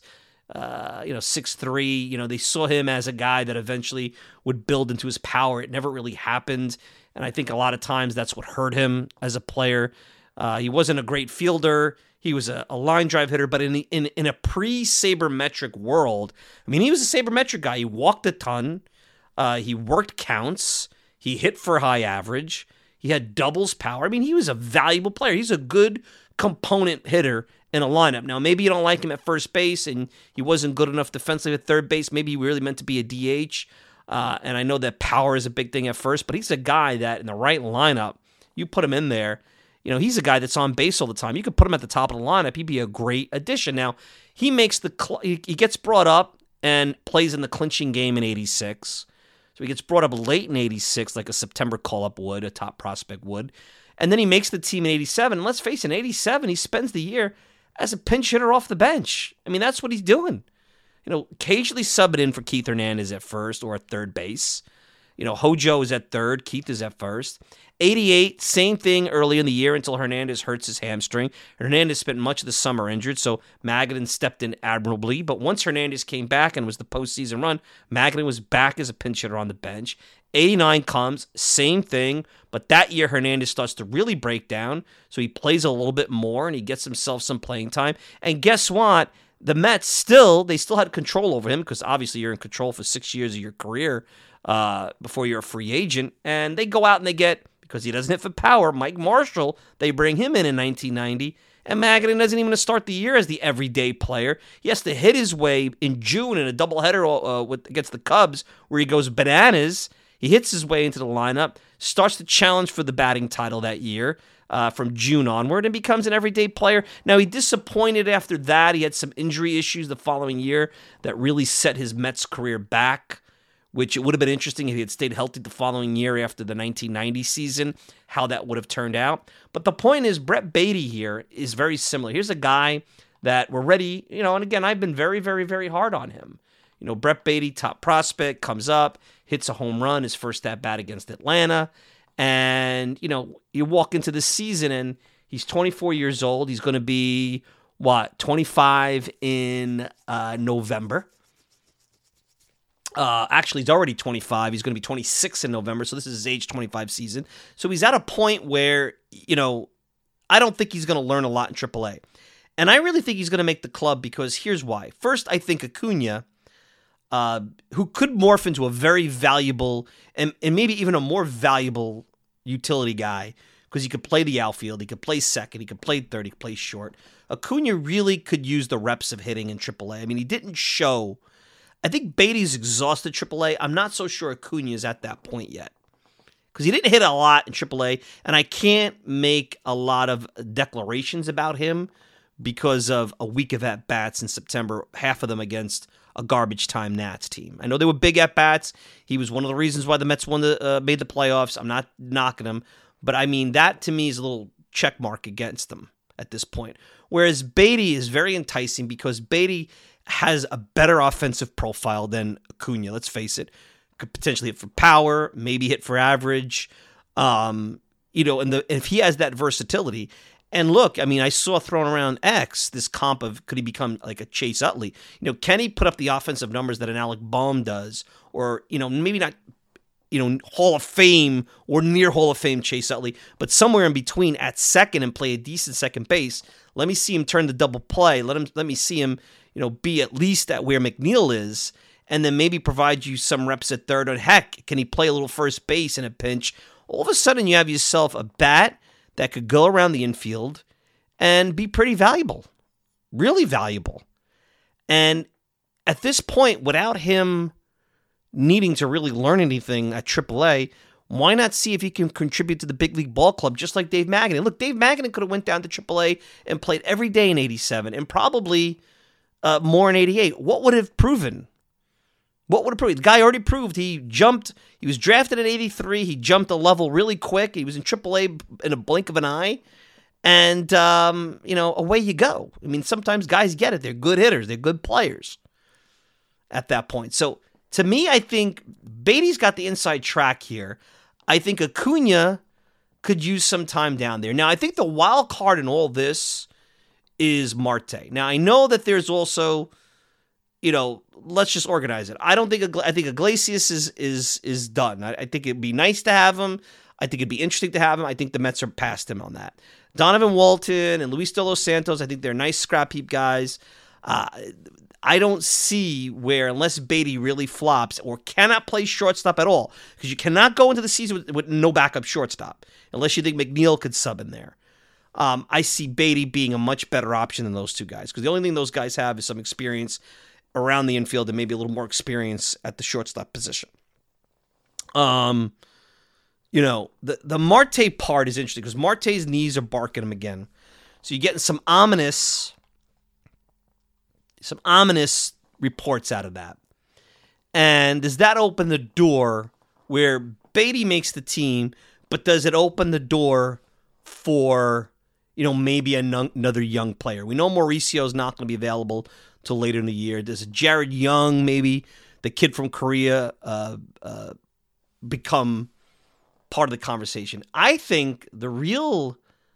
uh, you know, six three. You know, they saw him as a guy that eventually would build into his power. It never really happened. And I think a lot of times that's what hurt him as a player. Uh, he wasn't a great fielder. He was a, a line drive hitter, but in, the, in in a pre-sabermetric world, I mean, he was a sabermetric guy. He walked a ton. Uh, he worked counts. He hit for high average. He had doubles power. I mean, he was a valuable player. He's a good component hitter in a lineup. Now, maybe you don't like him at first base, and he wasn't good enough defensively at third base. Maybe he really meant to be a D H. Uh, and I know that power is a big thing at first, but he's a guy that in the right lineup, you put him in there, you know, he's a guy that's on base all the time. You could put him at the top of the lineup. He'd be a great addition. Now, he makes the cl- he gets brought up and plays in the clinching game in eighty-six. So he gets brought up late in eighty-six, like a September call-up would, a top prospect would. And then he makes the team in eighty-seven. And let's face it, in eighty-seven, he spends the year as a pinch hitter off the bench. I mean, that's what he's doing. You know, occasionally subbing in for Keith Hernandez at first or at third base. You know, Hojo is at third. Keith is at first. eighty-eight, same thing early in the year until Hernandez hurts his hamstring. Hernandez spent much of the summer injured, so Magadan stepped in admirably. But once Hernandez came back and was the postseason run, Magadan was back as a pinch hitter on the bench. eighty-nine comes, same thing. But that year, Hernandez starts to really break down, so he plays a little bit more, and he gets himself some playing time. And guess what? The Mets still, they still had control over him, because obviously you're in control for six years of your career uh, before you're a free agent. And they go out and they get, because he doesn't hit for power, Mike Marshall. They bring him in in nineteen ninety. And Magadan doesn't even start the year as the everyday player. He has to hit his way in June in a doubleheader uh, with, against the Cubs, where he goes bananas. He hits his way into the lineup, starts to challenge for the batting title that year. Uh, from June onward, and becomes an everyday player. Now, he disappointed after that. He had some injury issues the following year that really set his Mets career back, which it would have been interesting if he had stayed healthy the following year after the nineteen ninety season, how that would have turned out. But the point is, Brett Baty here is very similar. Here's a guy that we're ready, you know, and again, I've been very, very, very hard on him. You know, Brett Baty, top prospect, comes up, hits a home run, his first at-bat against Atlanta. And, you know, you walk into the season and he's twenty-four years old. He's going to be, what, twenty-five in uh, November. Uh, actually, he's already twenty-five. He's going to be twenty-six in November. So this is his age twenty-five season. So he's at a point where, you know, I don't think he's going to learn a lot in triple A. And I really think he's going to make the club, because here's why. First, I think Acuna uh, who could morph into a very valuable and, and maybe even a more valuable utility guy because he could play the outfield, he could play second, he could play third, he could play short. Acuna really could use the reps of hitting in triple A. I mean, he didn't show. I think Beatty's exhausted triple A. I'm not so sure Acuna is at that point yet because he didn't hit a lot in triple A, and I can't make a lot of declarations about him because of a week of at-bats in September, half of them against a garbage time Nats team. I know they were big at-bats. He was one of the reasons why the Mets won the uh, made the playoffs. I'm not knocking him, but I mean, that to me is a little check mark against them at this point. Whereas Beatty is very enticing because Beatty has a better offensive profile than Acuna, let's face it. Could potentially hit for power, maybe hit for average. Um, you know, and the if he has that versatility. And look, I mean, I saw thrown around X, this comp of could he become like a Chase Utley? You know, can he put up the offensive numbers that an Alec Bohm does? Or, you know, maybe not, you know, Hall of Fame or near Hall of Fame Chase Utley, but somewhere in between at second and play a decent second base. Let me see him turn the double play. Let him. Let me see him, you know, be at least at where McNeil is, and then maybe provide you some reps at third. Or heck, can he play a little first base in a pinch? All of a sudden, you have yourself a bat that could go around the infield and be pretty valuable, really valuable. And at this point, without him needing to really learn anything at triple A, why not see if he can contribute to the big league ball club just like Dave Magadan? Look, Dave Magadan could have went down to triple A and played every day in eighty-seven and probably uh, more in eighty-eight. What would have proven? What would have proved? The guy already proved he jumped. He was drafted in eighty-three. He jumped a level really quick. He was in triple A in a blink of an eye. And, um, you know, away you go. I mean, sometimes guys get it. They're good hitters. They're good players at that point. So, to me, I think Beatty's got the inside track here. I think Acuna could use some time down there. Now, I think the wild card in all this is Marte. Now, I know that there's also, you know, let's just organize it. I don't think I think Iglesias is is is done. I, I think it'd be nice to have him. I think it'd be interesting to have him. I think the Mets are past him on that. Donovan Walton and Luis De Los Santos, I think they're nice scrap heap guys. Uh, I don't see where, unless Beatty really flops or cannot play shortstop at all, because you cannot go into the season with, with no backup shortstop, unless you think McNeil could sub in there. Um, I see Beatty being a much better option than those two guys, because the only thing those guys have is some experience around the infield and maybe a little more experience at the shortstop position. Um, you know, the, the Marte part is interesting, because Marte's knees are barking him again. So you're getting some ominous... Some ominous reports out of that. And does that open the door where Beatty makes the team, but does it open the door for, you know, maybe another young player? We know Mauricio's not going to be available till later in the year. Does Jared Young, maybe the kid from Korea, uh, uh, become part of the conversation? I think the real...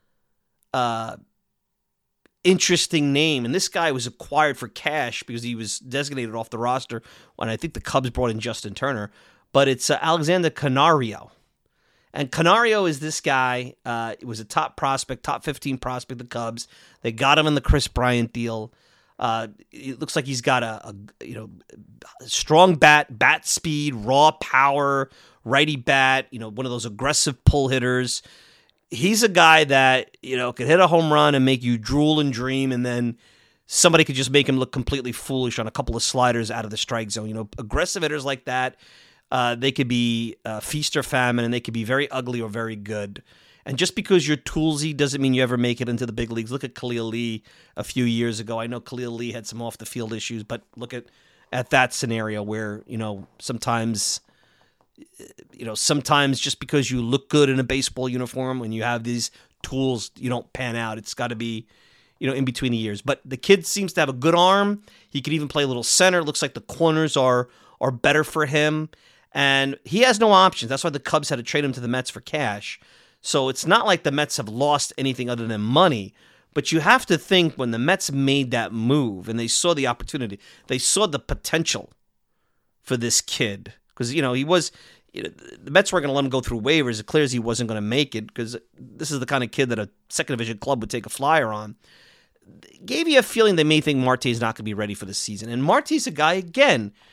Uh, interesting name, and this guy was acquired for cash because he was designated off the roster when I think the Cubs brought in Justin Turner, but it's uh, Alexander Canario. And Canario is this guy. Uh, it was a top prospect, top fifteen prospect, the Cubs. They got him in the Chris Bryant deal. Uh, it looks like he's got a, a you know strong bat, bat speed, raw power, righty bat, you know, one of those aggressive pull hitters. He's a guy that, you know, could hit a home run and make you drool and dream, and then somebody could just make him look completely foolish on a couple of sliders out of the strike zone. You know, aggressive hitters like that, uh, they could be uh, feast or famine, and they could be very ugly or very good. And just because you're toolsy doesn't mean you ever make it into the big leagues. Look at Khalil Lee a few years ago. I know Khalil Lee had some off-the-field issues, but look at, at that scenario where, you know, sometimes... You know, sometimes just because you look good in a baseball uniform, when you have these tools, you don't pan out. It's got to be, you know, in between the years. But the kid seems to have a good arm. He could even play a little center. It looks like the corners are are better for him. And he has no options. That's why the Cubs had to trade him to the Mets for cash. So it's not like the Mets have lost anything other than money. But you have to think, when the Mets made that move and they saw the opportunity, they saw the potential for this kid. Because, you know, he was, you know, the Mets weren't going to let him go through waivers. It clear as he wasn't going to make it, because this is the kind of kid that a second division club would take a flyer on. It gave you a feeling they may think Marte's not going to be ready for the season. And Marte's a guy, again,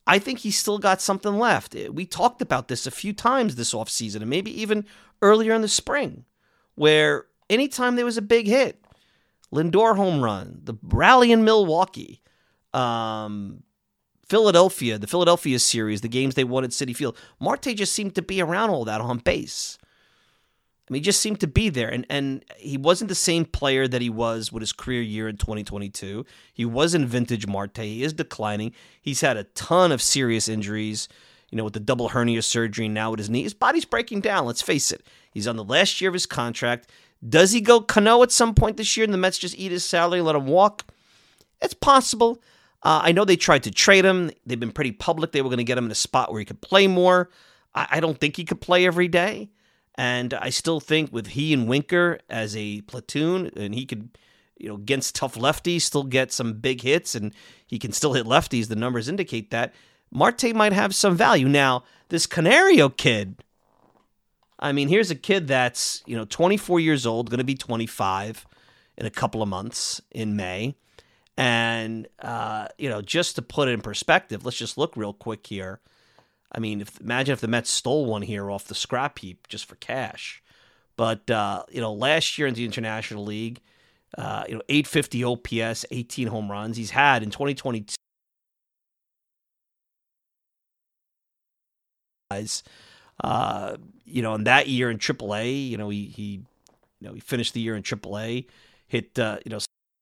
I think he's still got something left. We talked about this a few times this offseason and maybe even earlier in the spring, where anytime there was a big hit, Lindor home run, the rally in Milwaukee, um, Philadelphia, the Philadelphia series, the games they won at Citi Field, Marte just seemed to be around all that on base. I mean, he just seemed to be there. And and he wasn't the same player that he was with his career year in twenty twenty-two. He wasn't vintage Marte. He is declining. He's had a ton of serious injuries, you know, with the double hernia surgery and now with his knee. His body's breaking down, let's face it. He's on the last year of his contract. Does he go Cano at some point this year and the Mets just eat his salary and let him walk? It's possible. Uh, I know they tried to trade him. They've been pretty public. They were going to get him in a spot where he could play more. I, I don't think he could play every day. And I still think with he and Winker as a platoon, and he could, you know, against tough lefties, still get some big hits, and he can still hit lefties. The numbers indicate that. Marte might have some value. Now, this Canario kid, I mean, here's a kid that's, you know, twenty-four years old, going to be twenty-five in a couple of months in May. And, uh, you know, just to put it in perspective, let's just look real quick here. I mean, if, imagine if the Mets stole one here off the scrap heap just for cash. But, uh, you know, last year in the International League, uh, you know, eight fifty O P S, eighteen home runs. He's had in twenty twenty-two. Uh, you know, in that year in triple A, you know, he, he, you know, he finished the year in triple A, hit, uh, you know,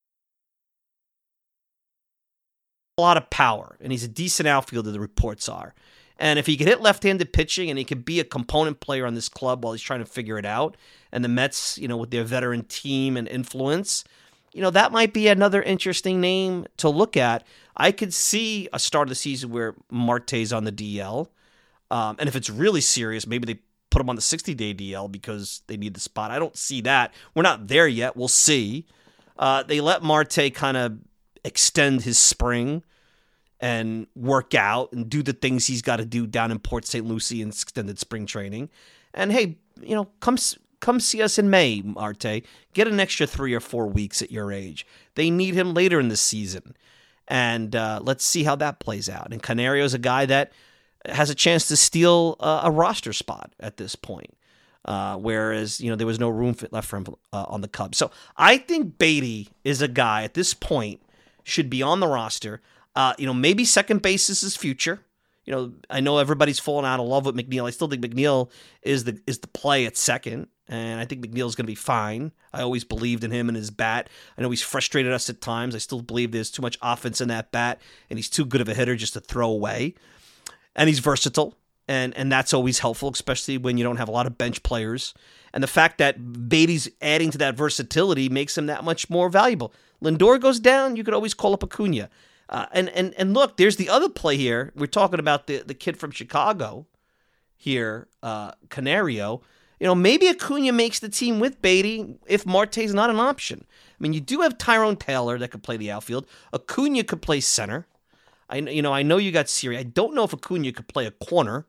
a lot of power, and he's a decent outfielder, the reports are. And if he could hit left-handed pitching and he could be a component player on this club while he's trying to figure it out, and the Mets, you know, with their veteran team and influence, you know, that might be another interesting name to look at. I could see a start of the season where Marte's on the D L. Um, and if it's really serious, maybe they put him on the sixty-day D L because they need the spot. I don't see that. We're not there yet. We'll see. Uh, they let Marte kind of extend his spring and work out and do the things he's got to do down in Port Saint Lucie in extended spring training. And hey, you know, come come see us in May, Marte. Get an extra three or four weeks at your age. They need him later in the season. And uh, let's see how that plays out. And Canario's a guy that has a chance to steal uh, a roster spot at this point. Uh, whereas, you know, there was no room left for him uh, on the Cubs. So I think Beatty is a guy at this point should be on the roster. Uh, you know, maybe second base is his future. You know, I know everybody's fallen out of love with McNeil. I still think McNeil is the is the play at second, and I think McNeil's going to be fine. I always believed in him and his bat. I know he's frustrated us at times. I still believe there's too much offense in that bat, and he's too good of a hitter just to throw away. And he's versatile, and and that's always helpful, especially when you don't have a lot of bench players. And the fact that Beatty's adding to that versatility makes him that much more valuable. Lindor goes down, you could always call up Acuna. Uh, and, and and look, there's the other play here. We're talking about the, the kid from Chicago here, uh, Canario. You know, maybe Acuna makes the team with Beatty if Marte's not an option. I mean, you do have Tyrone Taylor that could play the outfield. Acuna could play center. I you know I know you got Siri. I don't know if Acuna could play a corner.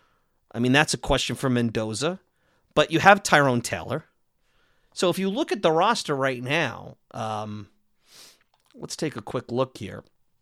I mean, that's a question for Mendoza. But you have Tyrone Taylor. So if you look at the roster right now, um, let's take a quick look here.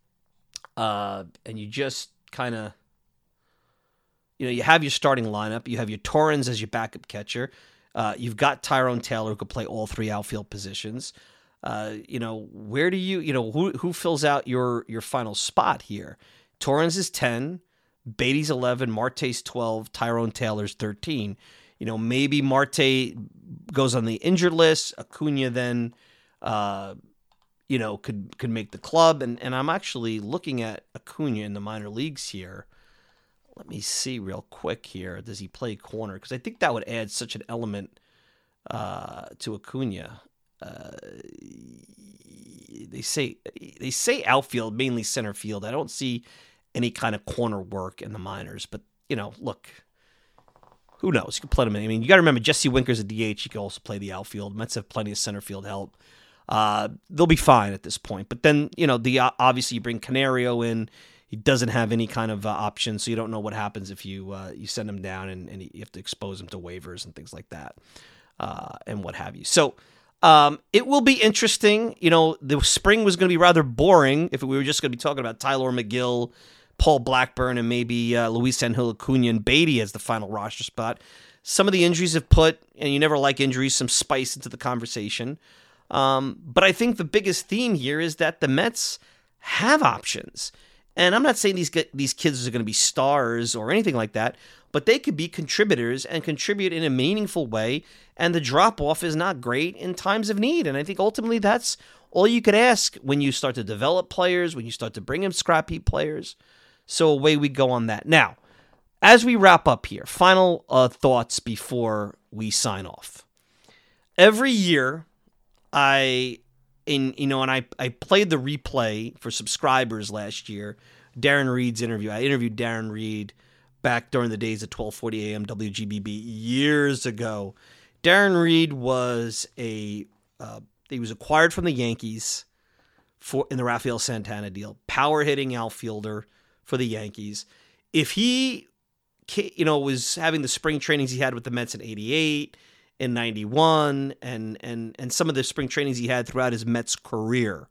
Uh, and you just kind of, you know, you have your starting lineup. You have your Torrens as your backup catcher. Uh, you've got Tyrone Taylor who could play all three outfield positions. Uh, you know, where do you, you know, who who fills out your your final spot here? Torrens is ten, Beatty's eleven, Marte's twelve, Tyrone Taylor's thirteen. You know, maybe Marte goes on the injured list. Acuna then, uh, you know, could could make the club. And, and I'm actually looking at Acuna in the minor leagues here. Let me see real quick here. Does he play corner? Because I think that would add such an element uh, to Acuna. Uh, they say they say outfield, mainly center field. I don't see any kind of corner work in the minors. But, you know, look, who knows? You can play him in. I mean, you got to remember, Jesse Winker's a D H. He can also play the outfield. Mets have plenty of center field help. Uh, they'll be fine at this point. But then, you know, the uh, obviously you bring Canario in. He doesn't have any kind of uh, option, so you don't know what happens if you uh, you send him down and, and you have to expose him to waivers and things like that uh, and what have you. So um, it will be interesting. You know, the spring was going to be rather boring if we were just going to be talking about Tyler McGill Paul Blackburn and maybe uh, Luis Angel Acuna and Beatty as the final roster spot. Some of the injuries have put, and you never like injuries, some spice into the conversation. Um, but I think the biggest theme here is that the Mets have options. And I'm not saying these these kids are going to be stars or anything like that, but they could be contributors and contribute in a meaningful way, and the drop-off is not great in times of need. And I think ultimately that's all you could ask when you start to develop players, when you start to bring in scrap heap players. So away we go on that. Now, as we wrap up here, final uh, thoughts before we sign off. Every year, I... In you know, and I, I played the replay for subscribers last year. Darren Reed's interview. I interviewed Darren Reed back during the days of twelve forty a.m. W G B B years ago. Darren Reed was a uh, he was acquired from the Yankees for in the Rafael Santana deal. Power hitting outfielder for the Yankees. If he you know was having the spring trainings he had with the Mets in eighty-eight. In ninety-one, and and and some of the spring trainings he had throughout his Mets career,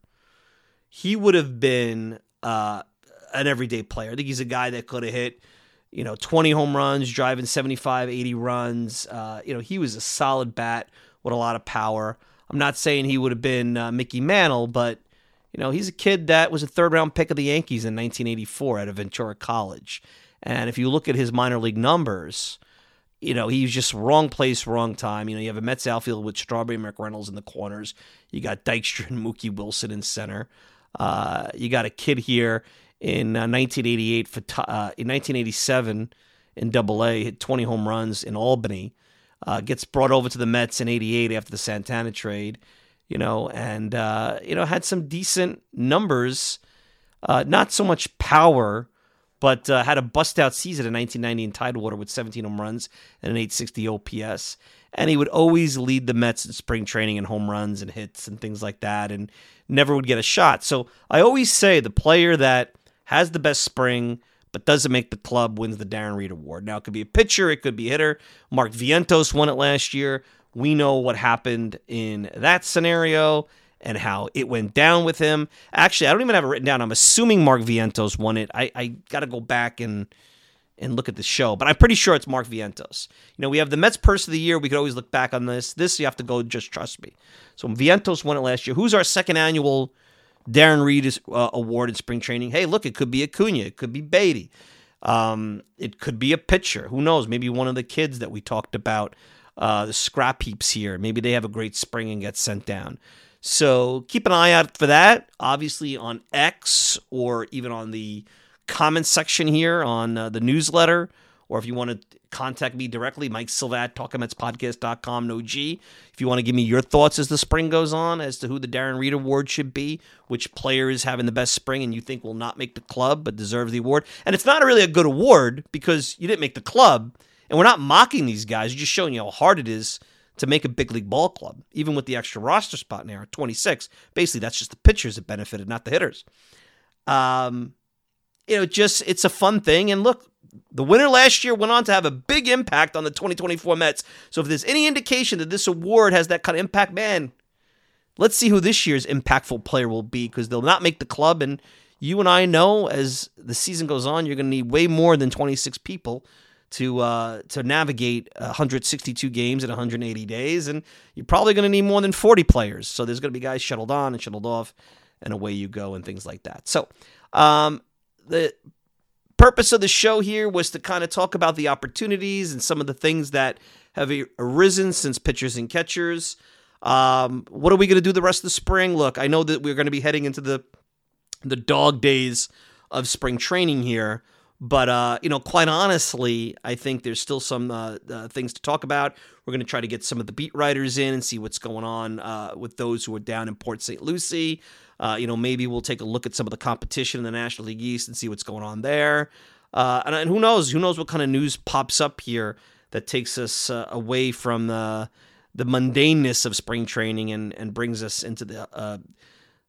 he would have been uh, an everyday player. I think he's a guy that could have hit, you know, twenty home runs, driving seventy-five, eighty runs. Uh, you know, he was a solid bat with a lot of power. I'm not saying he would have been uh, Mickey Mantle, but, you know, he's a kid that was a third-round pick of the Yankees in nineteen eighty-four out of Ventura College. And if you look at his minor league numbers, you know, he was just wrong place, wrong time. You know, you have a Mets outfield with Strawberry McReynolds in the corners. You got Dykstra and Mookie Wilson in center. Uh, you got a kid here in uh, nineteen eighty-eight, for t- uh, in nineteen eighty-seven in Double A, hit twenty home runs in Albany. Uh, gets brought over to the Mets in eighty-eight after the Santana trade, you know, and, uh, you know, had some decent numbers. Uh, not so much power, but uh, had a bust-out season in nineteen ninety in Tidewater with seventeen home runs and an eight sixty O P S. And he would always lead the Mets in spring training in home runs and hits and things like that, and never would get a shot. So I always say the player that has the best spring but doesn't make the club wins the Darren Reed Award. Now, it could be a pitcher, it could be a hitter. Mark Vientos won it last year. We know what happened in that scenario and how it went down with him. Actually, I don't even have it written down. I'm assuming Mark Vientos won it. I, I got to go back and and look at the show, but I'm pretty sure it's Mark Vientos. You know, we have the Mets Person of the Year. We could always look back on this. This, you have to go, just trust me. So Vientos won it last year. Who's our second annual Darren Reed uh, Award in spring training? Hey, look, it could be Acuna. It could be Beatty. Um, it could be a pitcher. Who knows? Maybe one of the kids that we talked about, uh, the scrap heaps here. Maybe they have a great spring and get sent down. So keep an eye out for that. Obviously on X or even on the comment section here on uh, the newsletter, or if you want to contact me directly, Mike Silva at talking mets podcast dot com, no G. If you want to give me your thoughts as the spring goes on as to who the Darren Reed Award should be, which player is having the best spring and you think will not make the club but deserves the award. And it's not really a good award because you didn't make the club, and we're not mocking these guys. We're just showing you how hard it is to make a big league ball club, even with the extra roster spot now at twenty-six. Basically, that's just the pitchers that benefited, not the hitters. Um, you know, just it's a fun thing. And look, the winner last year went on to have a big impact on the twenty twenty-four Mets. So if there's any indication that this award has that kind of impact, man, let's see who this year's impactful player will be, because they'll not make the club. And you and I know as the season goes on, you're going to need way more than twenty-six people to uh, to navigate one hundred sixty-two games in one hundred eighty days, and you're probably going to need more than forty players. So there's going to be guys shuttled on and shuttled off, and away you go, and things like that. So um, the purpose of the show here was to kind of talk about the opportunities and some of the things that have arisen since pitchers and catchers. Um, what are we going to do the rest of the spring? Look, I know that we're going to be heading into the the dog days of spring training here. But, uh, you know, quite honestly, I think there's still some uh, uh, things to talk about. We're going to try to get some of the beat writers in and see what's going on uh, with those who are down in Port Saint Lucie. Uh, you know, maybe we'll take a look at some of the competition in the National League East and see what's going on there. Uh, and, and who knows? Who knows what kind of news pops up here that takes us uh, away from the the mundaneness of spring training and, and brings us into the uh,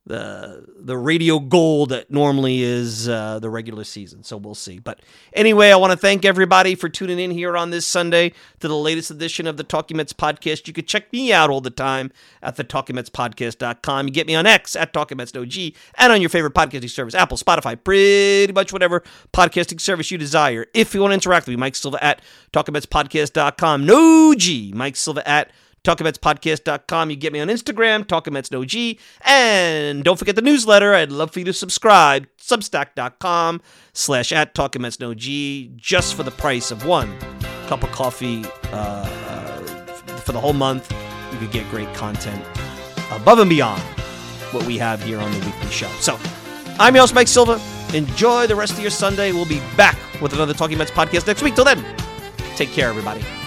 the the radio gold that normally is uh, the regular season. So we'll see. But anyway, I want to thank everybody for tuning in here on this Sunday to the latest edition of the Talking Mets podcast. You can check me out all the time at the talking mets podcast dot com. You get me on X at Talking Mets O G and on your favorite podcasting service, Apple, Spotify, pretty much whatever podcasting service you desire. If you want to interact with me, Mike Silva at talking mets podcast dot com. No G, Mike Silva at talking mets podcast dot com. You get me on Instagram, Talking Mets No G. And don't forget the newsletter. I'd love for you to subscribe. Substack dot com slash at Talking Mets No G, just for the price of one cup of coffee uh, uh, for the whole month. You could get great content above and beyond what we have here on the weekly show. So I'm your host, Mike Silva. Enjoy the rest of your Sunday. We'll be back with another Talking Mets podcast next week. Till then, take care, everybody.